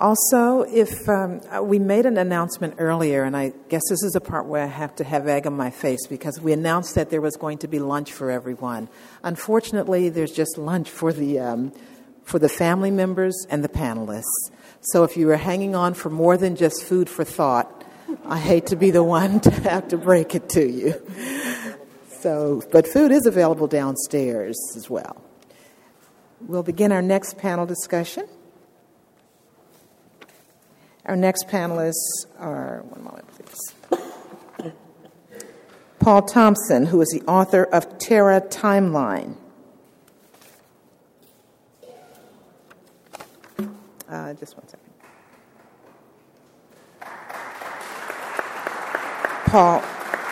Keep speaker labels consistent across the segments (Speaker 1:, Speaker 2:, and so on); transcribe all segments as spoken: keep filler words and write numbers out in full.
Speaker 1: Also, if um, we made an announcement earlier, and I guess this is the part where I have to have egg on my face, because we announced that there was going to be lunch for everyone. Unfortunately, there's just lunch for the um, for the family members and the panelists. So if you were hanging on for more than just food for thought, I hate to be the one to have to break it to you. So, but food is available downstairs as well. We'll begin our next panel discussion. Our next panelists are, one moment please, Paul Thompson, who is the author of Terra Timeline. Uh, just one second. Paul.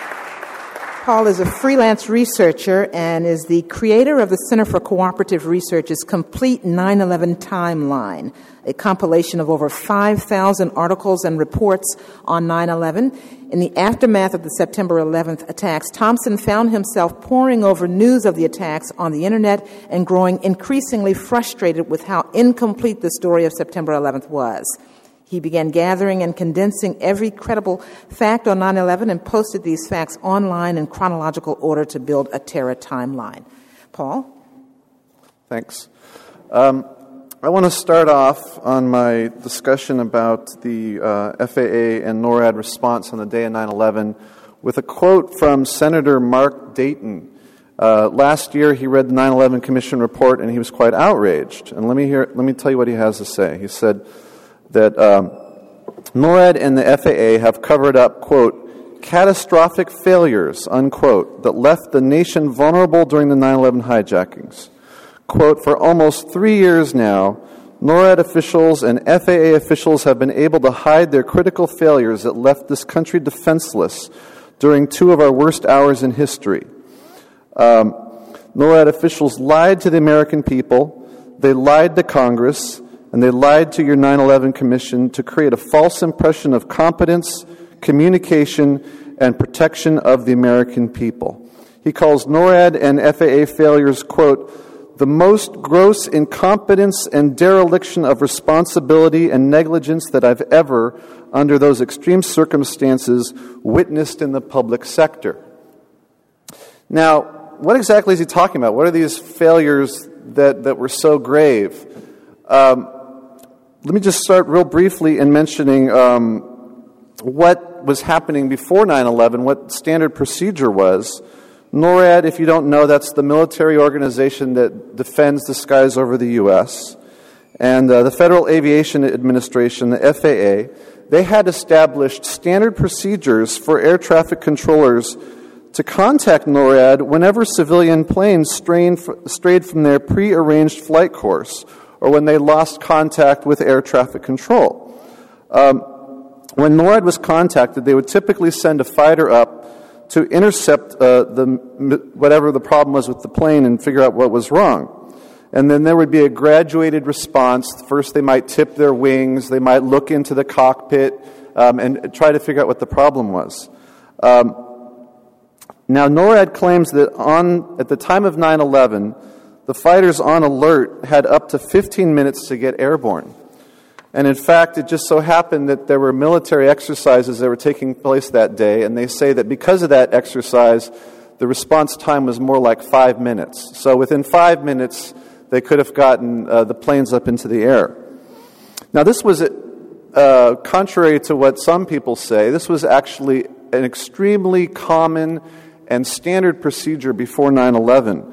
Speaker 1: Paul is a freelance researcher and is the creator of the Center for Cooperative Research's Complete nine eleven Timeline, a compilation of over five thousand articles and reports on nine eleven. In the aftermath of the September eleventh attacks, Thompson found himself poring over news of the attacks on the Internet and growing increasingly frustrated with how incomplete the story of September eleventh was. He began gathering and condensing every credible fact on nine eleven and posted these facts online in chronological order to build a Terra timeline. Paul?
Speaker 2: Thanks. Um, I want to start off on my discussion about the uh, F A A and NORAD response on the day of nine eleven with a quote from Senator Mark Dayton. Uh, last year, he read the nine eleven Commission report, and he was quite outraged. And let me hear. Let me tell you what he has to say. He said that um, NORAD and the F A A have covered up, quote, catastrophic failures, unquote, that left the nation vulnerable during the nine eleven hijackings. Quote, for almost three years now, NORAD officials and F A A officials have been able to hide their critical failures that left this country defenseless during two of our worst hours in history. Um, NORAD officials lied to the American people, they lied to Congress, and they lied to your nine eleven Commission to create a false impression of competence, communication, and protection of the American people. He calls NORAD and F A A failures, quote, the most gross incompetence and dereliction of responsibility and negligence that I've ever, under those extreme circumstances, witnessed in the public sector. Now, what exactly is he talking about? What are these failures that, that were so grave? Um, let me just start real briefly in mentioning um, what was happening before nine eleven, what standard procedure was. NORAD, if you don't know, that's the military organization that defends the skies over the U S And uh, the Federal Aviation Administration, the F A A, they had established standard procedures for air traffic controllers to contact NORAD whenever civilian planes strayed from their pre-arranged flight course or when they lost contact with air traffic control. Um, when NORAD was contacted, they would typically send a fighter up to intercept uh, the whatever the problem was with the plane and figure out what was wrong. And then there would be a graduated response. First, they might tip their wings, they might look into the cockpit um, and try to figure out what the problem was. Um, now, NORAD claims that on at the time of nine eleven, the fighters on alert had up to fifteen minutes to get airborne. And in fact, it just so happened that there were military exercises that were taking place that day, and they say that because of that exercise, the response time was more like five minutes. So within five minutes, they could have gotten uh, the planes up into the air. Now this was, uh, contrary to what some people say, this was actually an extremely common and standard procedure before nine eleven.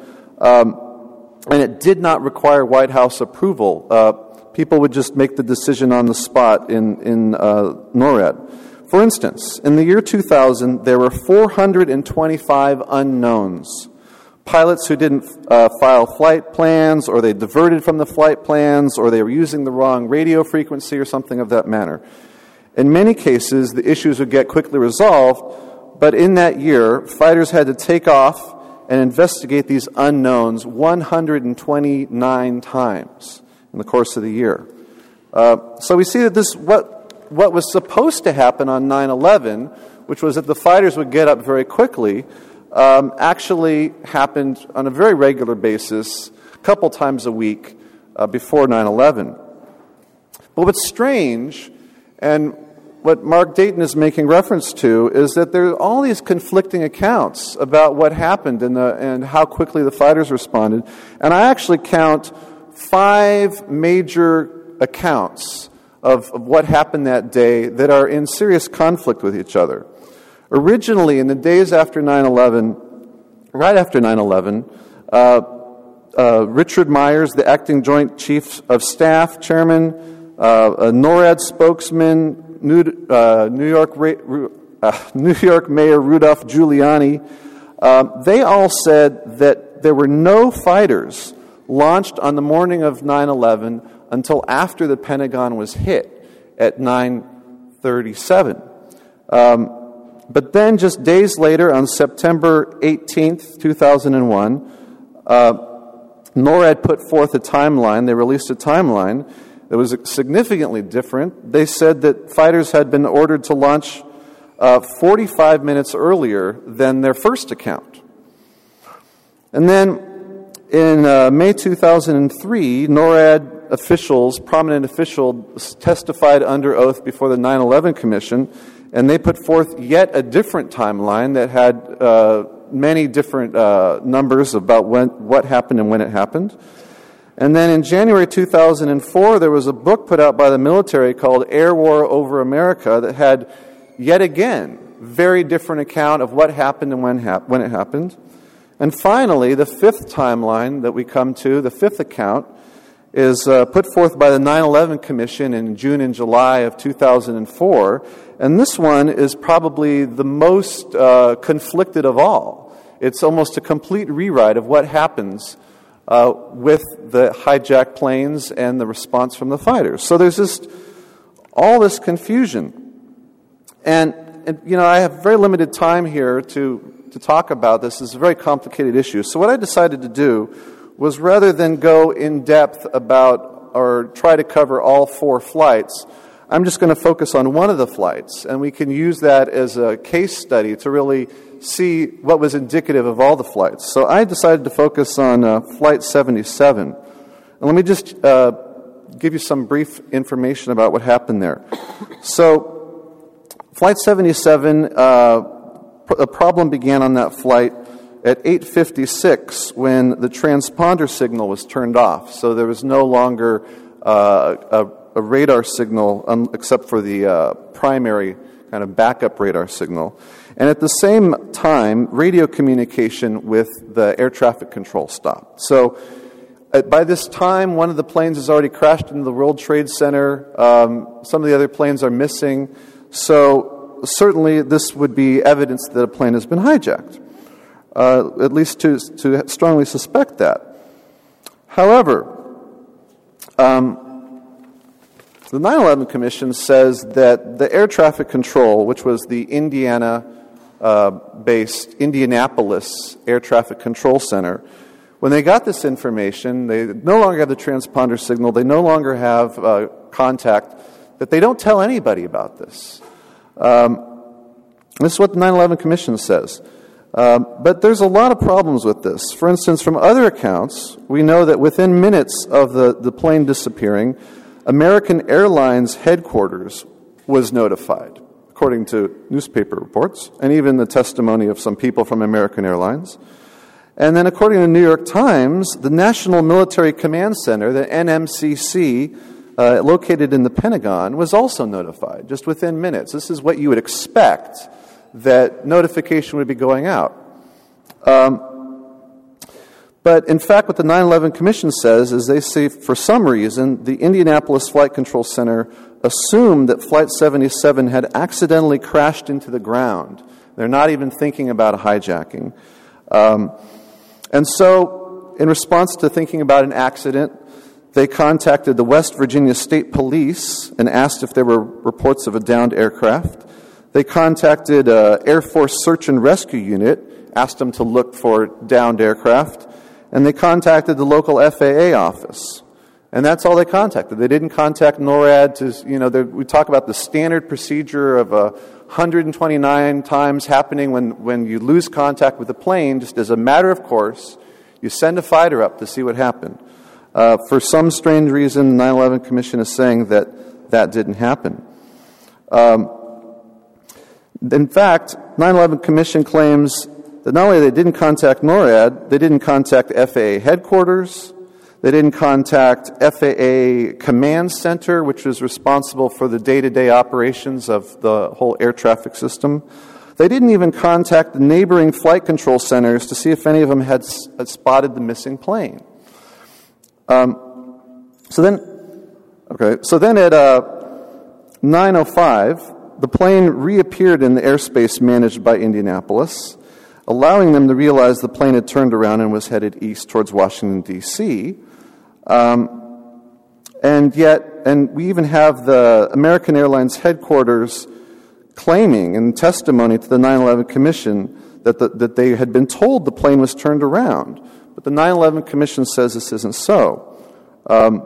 Speaker 2: Um, and it did not require White House approval. Uh, People would just make the decision on the spot in, in uh, NORAD. For instance, in the year two thousand, there were four hundred twenty-five unknowns. Pilots who didn't uh, file flight plans, or they diverted from the flight plans, or they were using the wrong radio frequency or something of that manner. In many cases, the issues would get quickly resolved, but in that year, fighters had to take off and investigate these unknowns one hundred twenty-nine times in the course of the year. Uh, so we see that this what what was supposed to happen on nine eleven, which was that the fighters would get up very quickly, um, actually happened on a very regular basis, a couple times a week uh, before nine eleven. But what's strange, and what Mark Dayton is making reference to, is that there are all these conflicting accounts about what happened and, the, and how quickly the fighters responded. And I actually count five major accounts of, of what happened that day that are in serious conflict with each other. Originally, in the days after nine eleven, right after nine eleven, uh, uh, Richard Myers, the acting Joint Chief of Staff, Chairman, uh, a NORAD spokesman, New, uh, New York uh, New York Mayor Rudolph Giuliani, uh, they all said that there were no fighters launched on the morning of nine eleven until after the Pentagon was hit at nine thirty-seven. Um, but then just days later, on September eighteenth, two thousand one, uh, NORAD put forth a timeline. They released a timeline that was significantly different. They said that fighters had been ordered to launch uh, forty-five minutes earlier than their first account. And then in uh, May two thousand three, NORAD officials, prominent officials, testified under oath before the nine eleven Commission, and they put forth yet a different timeline that had uh, many different uh, numbers about when, what happened and when it happened. And then in January two thousand four, there was a book put out by the military called Air War Over America that had, yet again, very different account of what happened and when, hap- when it happened. And finally, the fifth timeline that we come to, the fifth account, is uh, put forth by the nine eleven Commission in June and July of two thousand four. And this one is probably the most uh, conflicted of all. It's almost a complete rewrite of what happens Uh, with the hijacked planes and the response from the fighters. So there's just all this confusion. And, and you know, I have very limited time here to, to talk about this. It's a very complicated issue. So what I decided to do was, rather than go in depth about or try to cover all four flights, I'm just going to focus on one of the flights, and we can use that as a case study to really see what was indicative of all the flights. So I decided to focus on uh, Flight seventy-seven. And let me just uh, give you some brief information about what happened there. So Flight seventy-seven, uh, pr- a problem began on that flight at eight fifty-six when the transponder signal was turned off. So there was no longer uh, a, a radar signal um, except for the uh, primary kind of backup radar signal. And at the same time, radio communication with the air traffic control stopped. So uh, by this time, one of the planes has already crashed into the World Trade Center. Um, some of the other planes are missing. So certainly this would be evidence that a plane has been hijacked, uh, at least to, to strongly suspect that. However, um, the nine eleven Commission says that the air traffic control, which was the Indiana Uh, based Indianapolis Air Traffic Control Center, when they got this information, they no longer have the transponder signal, they no longer have uh, contact, that they don't tell anybody about this. Um, this is what the nine eleven Commission says. Um, but there's a lot of problems with this. For instance, from other accounts, we know that within minutes of the, the plane disappearing, American Airlines headquarters was notified, according to newspaper reports, and even the testimony of some people from American Airlines. And then according to the New York Times, the National Military Command Center, the N M C C, uh, located in the Pentagon, was also notified, just within minutes. This is what you would expect, that notification would be going out. Um, but in fact, what the nine eleven Commission says is they say, for some reason, the Indianapolis Flight Control Center assumed that Flight seventy-seven had accidentally crashed into the ground. They're not even thinking about a hijacking. Um, and so, in response to thinking about an accident, they contacted the West Virginia State Police and asked if there were reports of a downed aircraft. They contacted uh, Air Force Search and Rescue Unit, asked them to look for downed aircraft, and they contacted the local F A A office. And that's all they contacted. They didn't contact NORAD to, you know, we talk about the standard procedure of uh, one hundred twenty-nine times happening when, when you lose contact with the plane, just as a matter of course, you send a fighter up to see what happened. Uh, for some strange reason, the nine eleven Commission is saying that that didn't happen. Um, in fact, nine eleven Commission claims that not only they didn't contact NORAD, they didn't contact F A A headquarters, they didn't contact F A A Command Center, which was responsible for the day-to-day operations of the whole air traffic system. They didn't even contact the neighboring flight control centers to see if any of them had, had spotted the missing plane. Um, so then, okay, so then at uh, nine oh five, the plane reappeared in the airspace managed by Indianapolis, allowing them to realize the plane had turned around and was headed east towards Washington, D C Um, and yet, and we even have the American Airlines headquarters claiming in testimony to the nine eleven Commission that, the, that they had been told the plane was turned around. But the nine eleven Commission says this isn't so. Um,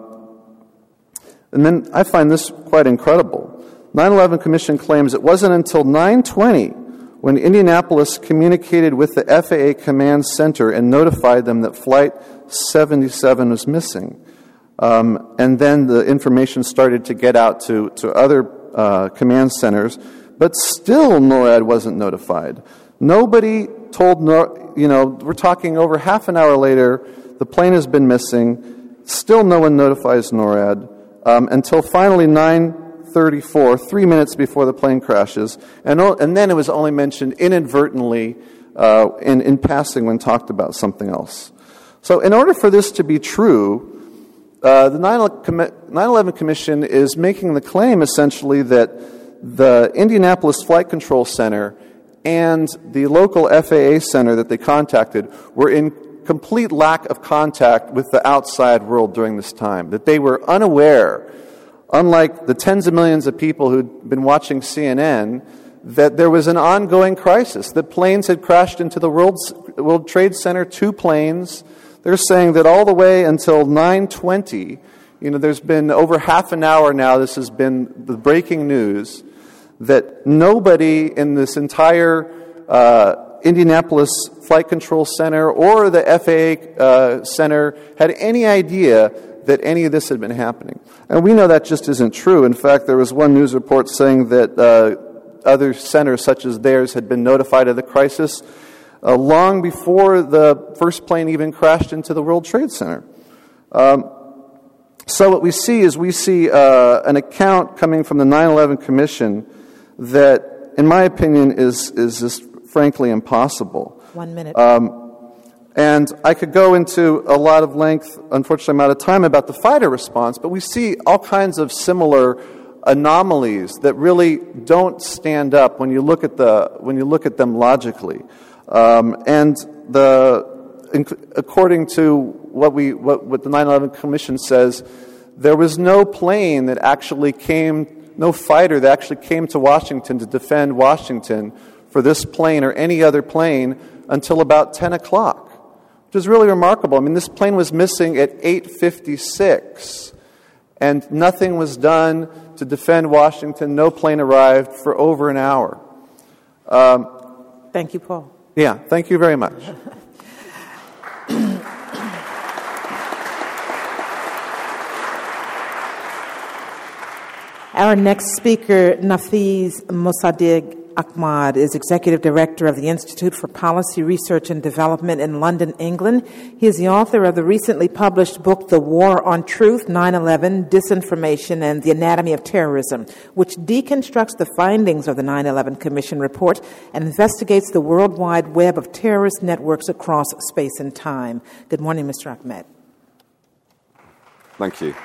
Speaker 2: and then I find this quite incredible. nine eleven Commission claims it wasn't until nine twenty when Indianapolis communicated with the F A A Command Center and notified them that Flight seventy-seven was missing. Um, and then the information started to get out to, to other uh, command centers, but still NORAD wasn't notified. Nobody told, Nor- you know, we're talking over half an hour later, the plane has been missing, still no one notifies NORAD, um, until finally nine thirty-four, three minutes before the plane crashes, and, and then it was only mentioned inadvertently uh, in, in passing when talked about something else. So in order for this to be true, uh, the nine eleven Commission is making the claim essentially that the Indianapolis Flight Control Center and the local F A A center that they contacted were in complete lack of contact with the outside world during this time, that they were unaware, unlike the tens of millions of people who'd been watching C N N, that there was an ongoing crisis, that planes had crashed into the World, World Trade Center, two planes. They're saying that all the way until nine twenty, you know, there's been over half an hour now, this has been the breaking news, that nobody in this entire uh, Indianapolis Flight Control Center or the F A A uh, Center had any idea that any of this had been happening. And we know that just isn't true. In fact, there was one news report saying that uh, other centers such as theirs had been notified of the crisis uh, long before the first plane even crashed into the World Trade Center. Um, so what we see is we see uh, an account coming from the nine eleven Commission that, in my opinion, is, is just frankly impossible.
Speaker 1: One minute.
Speaker 2: Um, And I could go into a lot of length, unfortunately I'm out of time, about the fighter response, but we see all kinds of similar anomalies that really don't stand up when you look at the when you look at them logically. Um, and the according to what we what, what the nine eleven Commission says, there was no plane that actually came, no fighter that actually came to Washington to defend Washington for this plane or any other plane until about ten o'clock. Which is really remarkable. I mean, this plane was missing at eight fifty-six, and nothing was done to defend Washington. No plane arrived for over an hour. Um,
Speaker 1: Thank you, Paul.
Speaker 2: Yeah, thank you very much.
Speaker 1: Our next speaker, Nafeez Mossadegh Ahmad, is Executive Director of the Institute for Policy Research and Development in London, England. He is the author of the recently published book, The War on Truth, nine eleven, Disinformation, and the Anatomy of Terrorism, which deconstructs the findings of the nine eleven Commission report and investigates the worldwide web of terrorist networks across space and time. Good morning, Mister Ahmad.
Speaker 3: Thank you.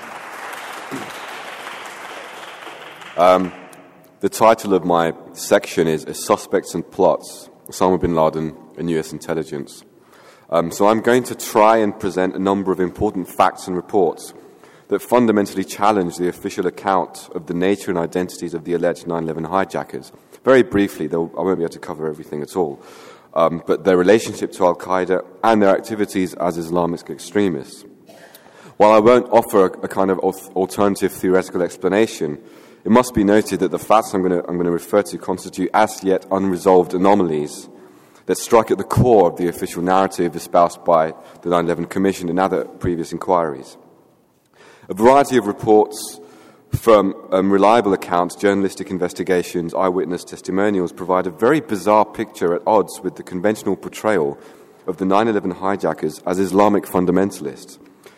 Speaker 3: Um, The title of my section is Suspects and Plots, Osama bin Laden and U S Intelligence. Um, so I'm going to try and present a number of important facts and reports that fundamentally challenge the official account of the nature and identities of the alleged nine eleven hijackers. Very briefly, though I won't be able to cover everything at all, um, but their relationship to Al-Qaeda and their activities as Islamic extremists. While I won't offer a, a kind of alternative theoretical explanation, it must be noted that the facts I'm going, to, I'm going to refer to constitute as yet unresolved anomalies that strike at the core of the official narrative espoused by the nine eleven Commission and other previous inquiries. A variety of reports from um, reliable accounts, journalistic investigations, eyewitness testimonials provide a very bizarre picture at odds with the conventional portrayal of the nine eleven hijackers as Islamic fundamentalists.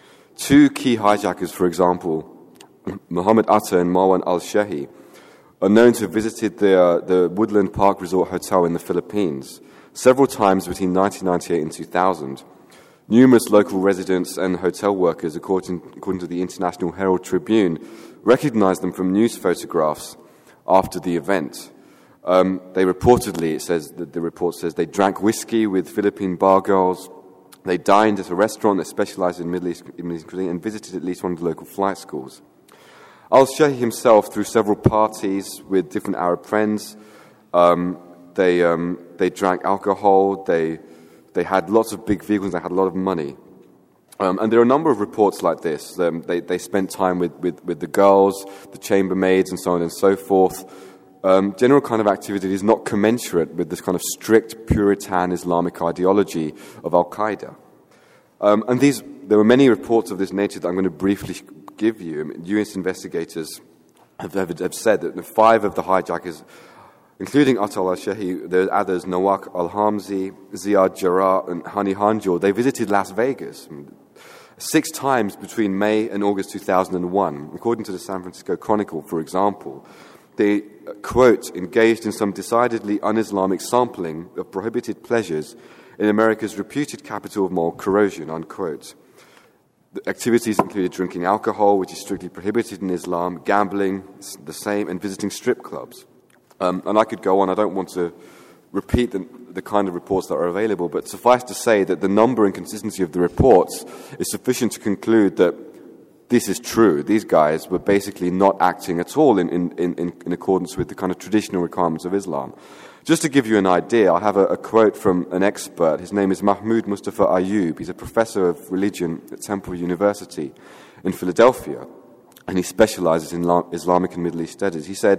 Speaker 3: Two key hijackers, for example, Mohammed Atta and Marwan al-Shehi, are known to have visited the, uh, the Woodland Park Resort Hotel in the Philippines several times between nineteen ninety-eight and two thousand. Numerous local residents and hotel workers, according, according to the International Herald Tribune, recognized them from news photographs after the event. Um, they reportedly, it says, the, the report says, they drank whiskey with Philippine bar girls, they dined at a restaurant that specialized in Middle East, Middle East cuisine, and visited at least one of the local flight schools. Al-Shehi himself threw several parties with different Arab friends. Um, they um, they drank alcohol. They they had lots of big vehicles. They had a lot of money. Um, and there are a number of reports like this. Um, they they spent time with, with, with the girls, the chambermaids, and so on and so forth. Um, general kind of activity is not commensurate with this kind of strict Puritan Islamic ideology of Al-Qaeda. Um, and these there were many reports of this nature that I'm going to briefly give you. I mean, U S investigators have, have, have said that the five of the hijackers, including Atta al-Shehi, there are others, Nawak al-Hamzi, Ziad Jarrah, and Hani Hanjour, they visited Las Vegas six times between May and August two thousand one. According to the San Francisco Chronicle, for example, they, quote, engaged in some decidedly un-Islamic sampling of prohibited pleasures in America's reputed capital of moral corrosion, unquote. The activities included drinking alcohol, which is strictly prohibited in Islam, gambling, the same, and visiting strip clubs. Um, and I could go on. I don't want to repeat the, the kind of reports that are available, but suffice to say that the number and consistency of the reports is sufficient to conclude that this is true. These guys were basically not acting at all in, in, in, in accordance with the kind of traditional requirements of Islam. Just to give you an idea, I have a, a quote from an expert. His name is Mahmoud Mustafa Ayub. He's a professor of religion at Temple University in Philadelphia, and he specializes in Islamic and Middle East studies. He said,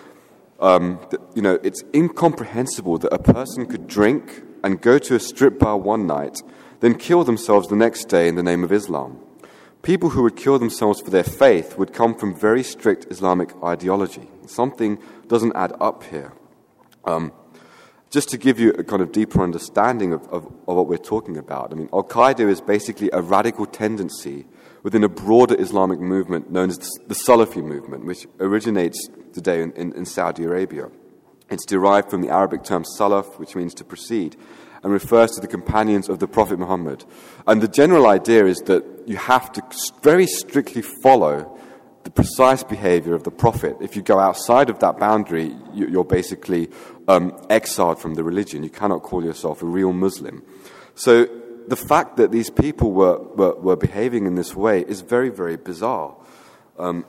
Speaker 3: um, that, you know, it's incomprehensible that a person could drink and go to a strip bar one night, then kill themselves the next day in the name of Islam. People who would kill themselves for their faith would come from very strict Islamic ideology. Something doesn't add up here. Um, just to give you a kind of deeper understanding of, of, of what we're talking about, I mean, Al-Qaeda is basically a radical tendency within a broader Islamic movement known as the Salafi movement, which originates today in, in, in Saudi Arabia. It's derived from the Arabic term salaf, which means to precede, and refers to the companions of the Prophet Muhammad. And the general idea is that you have to very strictly follow the precise behavior of the Prophet. If you go outside of that boundary, you're basically um, exiled from the religion. You cannot call yourself a real Muslim. So the fact that these people were, were, were behaving in this way is very, very bizarre. Um,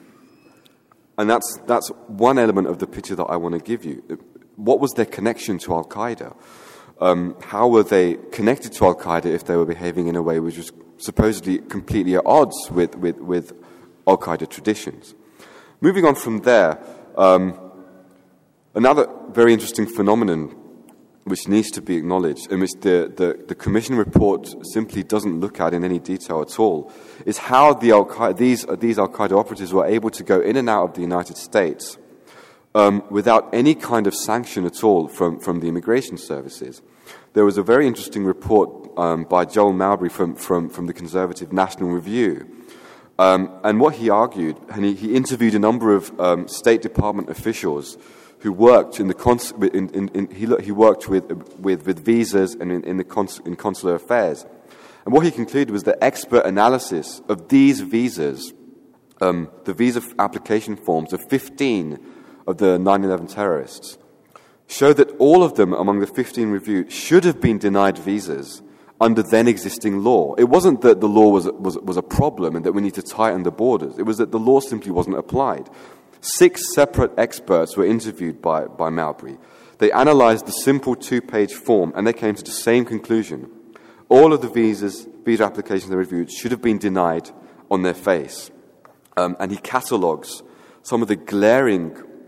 Speaker 3: and that's, that's one element of the picture that I want to give you. What was their connection to Al-Qaeda? Um, how were they connected to Al-Qaeda if they were behaving in a way which was supposedly completely at odds with, with, with Al-Qaeda traditions? Moving on from there, um, another very interesting phenomenon which needs to be acknowledged, and which the, the, the Commission report simply doesn't look at in any detail at all, is how the Al-Qaeda, these, these Al-Qaeda operatives were able to go in and out of the United States um, without any kind of sanction at all from, from the immigration services. There was a very interesting report um, by Joel Mowbray from, from, from the Conservative National Review. Um, and what he argued, and he, he interviewed a number of um, State Department officials who worked in the cons- in, in, in, he, he worked with, with, with visas and in, in, the cons- in consular affairs. And what he concluded was that expert analysis of these visas, um, the visa application forms of fifteen of the nine eleven terrorists, showed that all of them among the fifteen reviewed should have been denied visas under then existing law. It wasn't that the law was, was, was a problem and that we need to tighten the borders. It was that the law simply wasn't applied. Six separate experts were interviewed by, by Mowbray. They analyzed the simple two-page form and they came to the same conclusion. All of the visas, visa applications they reviewed should have been denied on their face. Um, and he catalogues some of the glaring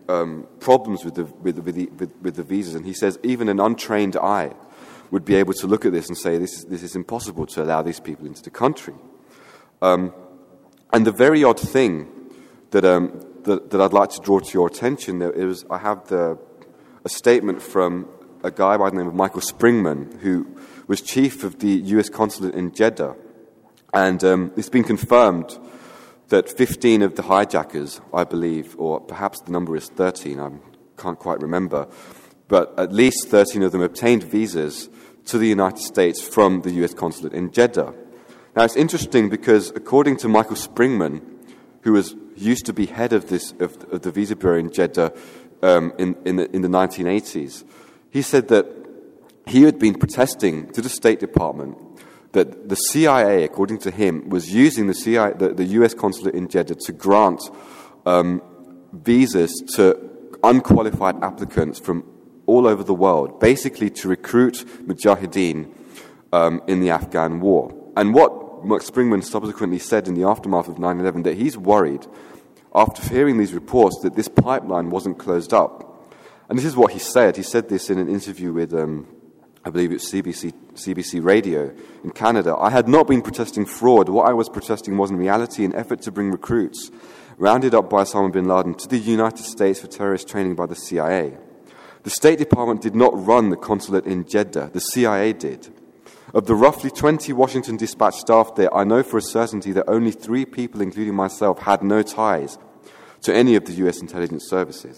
Speaker 3: um, problems with the, with, the, with, the, with, with the visas, and he says even an untrained eye would be able to look at this and say this is, this is impossible to allow these people into the country. Um, and the very odd thing that, um, that that I'd like to draw to your attention, there is I have the, a statement from a guy by the name of Michael Springman, who was chief of the U S consulate in Jeddah, and um, it's been confirmed that fifteen of the hijackers, I believe, or perhaps the number is thirteen, I can't quite remember, but at least thirteen of them obtained visas to the United States from the U S consulate in Jeddah. Now, it's interesting because according to Michael Springman, who was used to be head of this of, of the visa bureau in Jeddah um, in, in, the, in the nineteen eighties, he said that he had been protesting to the State Department that the C I A, according to him, was using the, C I A, the, the U S consulate in Jeddah to grant um, visas to unqualified applicants from all over the world, basically to recruit mujahideen um, in the Afghan war. And what Mark Springman subsequently said in the aftermath of nine eleven, that he's worried, after hearing these reports, that this pipeline wasn't closed up. And this is what he said. He said this in an interview with, um, I believe it was C B C, C B C Radio in Canada. I had not been protesting fraud. What I was protesting was, in reality, an effort to bring recruits rounded up by Osama bin Laden to the United States for terrorist training by the C I A. The State Department did not run the consulate in Jeddah. The C I A did. Of the roughly twenty Washington Dispatch staff there, I know for a certainty that only three people, including myself, had no ties to any of the U S intelligence services.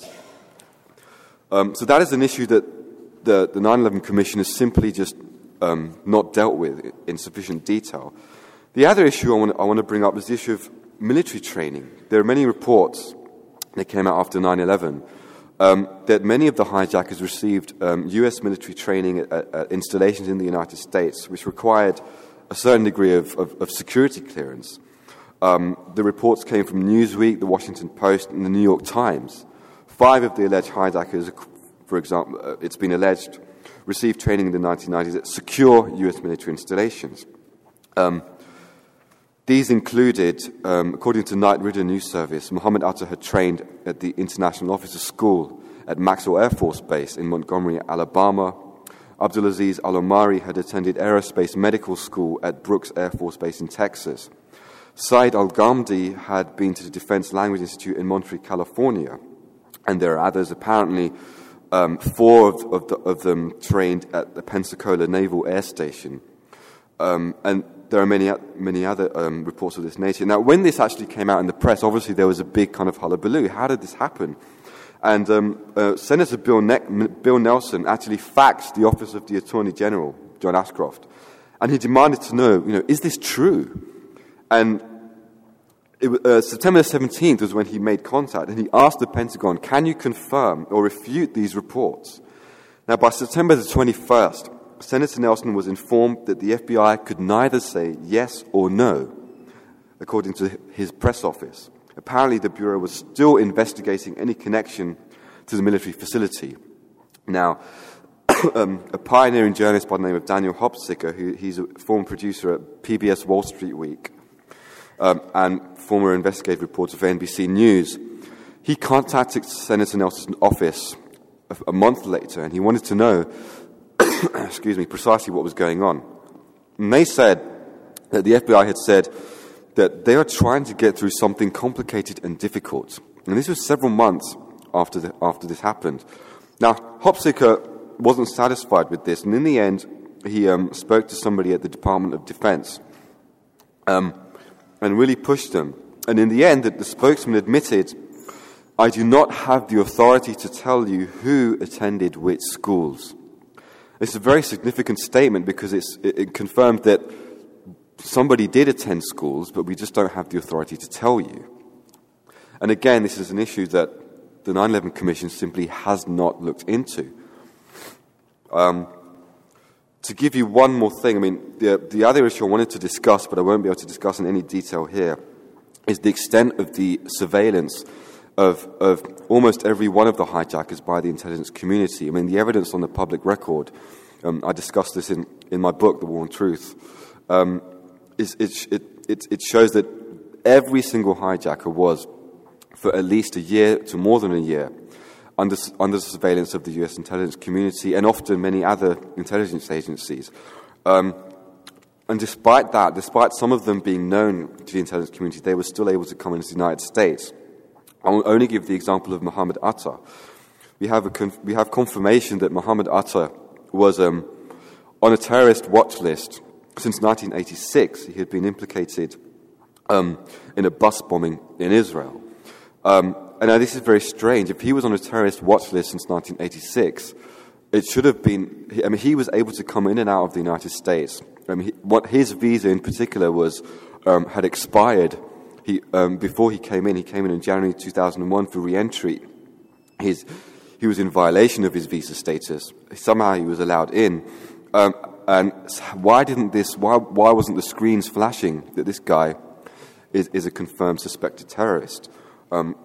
Speaker 3: Um, so that is an issue that the, the nine eleven Commission has simply just um, not dealt with in sufficient detail. The other issue I want, I want to bring up is the issue of military training. There are many reports that came out after nine eleven um, that many of the hijackers received um, U S military training at, at installations in the United States, which required a certain degree of, of, of security clearance. Um, the reports came from Newsweek, the Washington Post, and the New York Times. Five of the alleged hijackers, for example, uh, it's been alleged, received training in the nineteen nineties at secure U S military installations. Um, these included, um, according to Night Ridder News Service, Mohammed Atta had trained at the International Officer School at Maxwell Air Force Base in Montgomery, Alabama. Abdulaziz Al-Omari had attended Aerospace Medical School at Brooks Air Force Base in Texas. Saeed Al-Ghamdi had been to the Defense Language Institute in Monterey, California. And there are others. Apparently, um, four of, of, the, of them trained at the Pensacola Naval Air Station. Um, and there are many many other um, reports of this nature. Now, when this actually came out in the press, obviously there was a big kind of hullabaloo. How did this happen? And um, uh, Senator Bill, ne- Bill Nelson actually faxed the Office of the Attorney General, John Ashcroft, and he demanded to know, you know, is this true? And It, uh, September seventeenth was when he made contact, and he asked the Pentagon, can you confirm or refute these reports? Now, by September the twenty-first, Senator Nelson was informed that the F B I could neither say yes or no, according to his press office. Apparently, the Bureau was still investigating any connection to the military facility. Now, um, a pioneering journalist by the name of Daniel Hopsicker, who he's a former producer at P B S Wall Street Week, Um, and former investigative reporter for N B C News, he contacted Senator Nelson's office a, a month later, and he wanted to know, excuse me, precisely what was going on. And they said that the F B I had said that they are trying to get through something complicated and difficult. And this was several months after the, after this happened. Now, Hopsicker wasn't satisfied with this, and in the end, he um, spoke to somebody at the Department of Defense. Um, and really pushed them. And in the end, the spokesman admitted, I do not have the authority to tell you who attended which schools. It's a very significant statement because it's, it, it confirmed that somebody did attend schools, but we just don't have the authority to tell you. And again, this is an issue that the nine eleven Commission simply has not looked into. Um, To give you one more thing, I mean, the, the other issue I wanted to discuss, but I won't be able to discuss in any detail here, is the extent of the surveillance of, of almost every one of the hijackers by the intelligence community. I mean, the evidence on the public record, um, I discussed this in, in my book, The War on Truth, um, is, it, it, it, it shows that every single hijacker was for at least a year to more than a year under, under surveillance of the U S intelligence community and often many other intelligence agencies. Um, and despite that, despite some of them being known to the intelligence community, they were still able to come into the United States. I will only give the example of Mohammed Atta. We have, a conf- we have confirmation that Mohammed Atta was um, on a terrorist watch list since nineteen eighty-six. He had been implicated um, in a bus bombing in Israel. Um, and now this is very strange. If he was on a terrorist watch list since nineteen eighty-six, it should have been, I mean, he was able to come in and out of the United States. I mean, he, what his visa in particular was, um, had expired he, um, before he came in. He came in in January two thousand one for re-entry. His, he was in violation of his visa status. Somehow he was allowed in. Um, and why didn't this, why, why wasn't the screens flashing that this guy is, is a confirmed suspected terrorist? Um,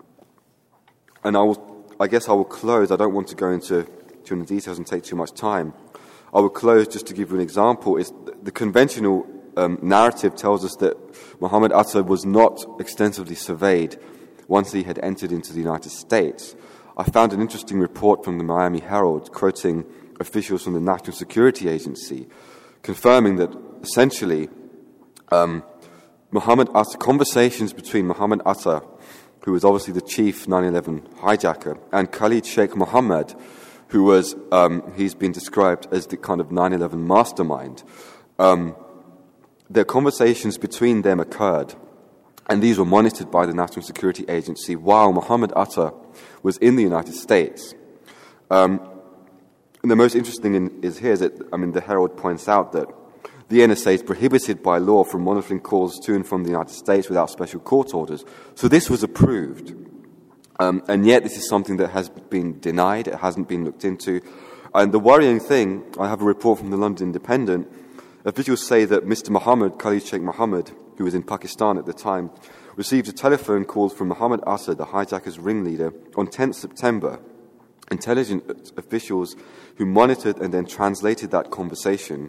Speaker 3: and I will, I guess I will close. I don't want to go into too many details and take too much time. I will close just to give you an example. Is the conventional um, narrative tells us that Mohammed Atta was not extensively surveyed once he had entered into the United States. I found an interesting report from the Miami Herald quoting officials from the National Security Agency, confirming that essentially um, Mohammed Atta, conversations between Mohammed Atta, who was obviously the chief nine eleven hijacker, and Khalid Sheikh Mohammed, who was, um, he's been described as the kind of nine eleven mastermind. Um, their conversations between them occurred, and these were monitored by the National Security Agency while Mohammed Atta was in the United States. Um, and the most interesting in, is here is that, I mean, the Herald points out that the N S A is prohibited by law from monitoring calls to and from the United States without special court orders. So this was approved. Um, and yet this is something that has been denied, it hasn't been looked into. And the worrying thing, I have a report from the London Independent, officials say that Mister Mohammed, Khalid Sheikh Mohammed, who was in Pakistan at the time, received a telephone call from Mohammed Atta, the hijackers' ringleader, on tenth September. Intelligence officials who monitored and then translated that conversation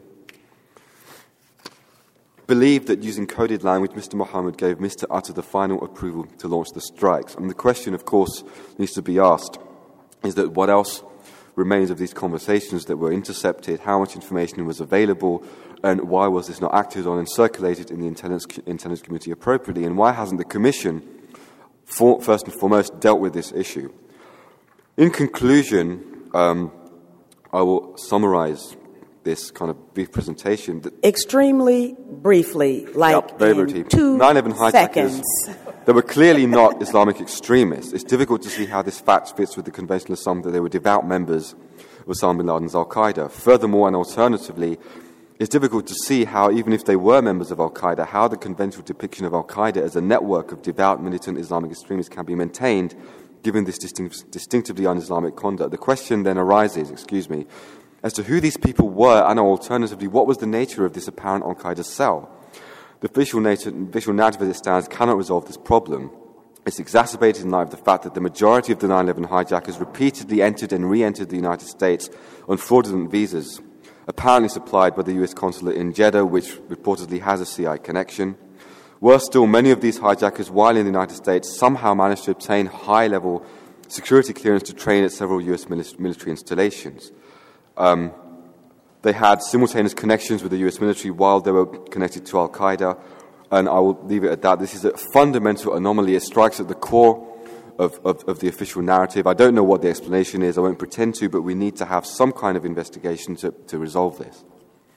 Speaker 3: believed that using coded language, Mister Mohammed gave Mister Atta the final approval to launch the strikes. And the question, of course, needs to be asked is that what else remains of these conversations that were intercepted, how much information was available, and why was this not acted on and circulated in the intelligence, intelligence community appropriately, and why hasn't the Commission, for, first and foremost, dealt with this issue? In conclusion, um, I will summarize this kind of brief presentation. That
Speaker 4: Extremely briefly, like
Speaker 3: yep, very
Speaker 4: in
Speaker 3: briefly.
Speaker 4: two
Speaker 3: nine eleven hijackers,
Speaker 4: seconds.
Speaker 3: They were clearly not Islamic extremists. It's difficult to see how this fact fits with the conventional assumption that they were devout members of Osama bin Laden's Al-Qaeda. Furthermore, and alternatively, it's difficult to see how, even if they were members of Al-Qaeda, how the conventional depiction of Al-Qaeda as a network of devout militant Islamic extremists can be maintained, given this distinct, distinctively un-Islamic conduct. The question then arises, excuse me, as to who these people were, and alternatively, what was the nature of this apparent Al-Qaeda cell. The official, nature, official narrative as it stands cannot resolve this problem. It's exacerbated in light of the fact that the majority of the nine eleven hijackers repeatedly entered and re-entered the United States on fraudulent visas, apparently supplied by the U S consulate in Jeddah, which reportedly has a C I connection. Worse still, many of these hijackers, while in the United States, somehow managed to obtain high-level security clearance to train at several U S military installations. Um, they had simultaneous connections with the U S military while they were connected to Al-Qaeda, and I will leave it at that. This is a fundamental anomaly. It strikes at the core of, of, of the official narrative. I don't know what the explanation is. I won't pretend to, but we need to have some kind of investigation to, to resolve this.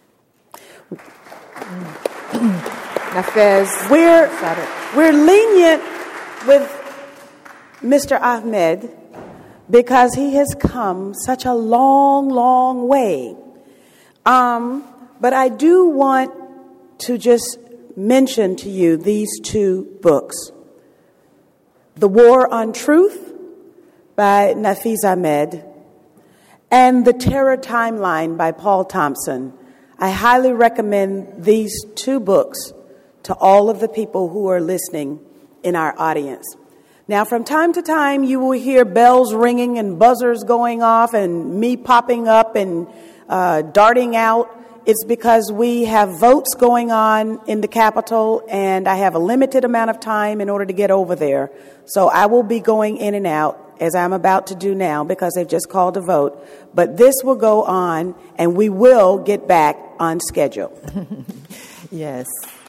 Speaker 1: Nafez.
Speaker 4: We're, we're lenient with Mister Ahmed because he has come such a long, long way. Um, but I do want to just mention to you these two books. The War on Truth by Nafez Ahmed and The Terror Timeline by Paul Thompson. I highly recommend these two books to all of the people who are listening in our audience. Now, from time to time, you will hear bells ringing and buzzers going off and me popping up and uh, darting out it's because we have votes going on in the Capitol, and I have a limited amount of time in order to get over there. So I will be going in and out, as I'm about to do now, because they've just called a vote. But this will go on, and we will get back on schedule.
Speaker 1: Yes.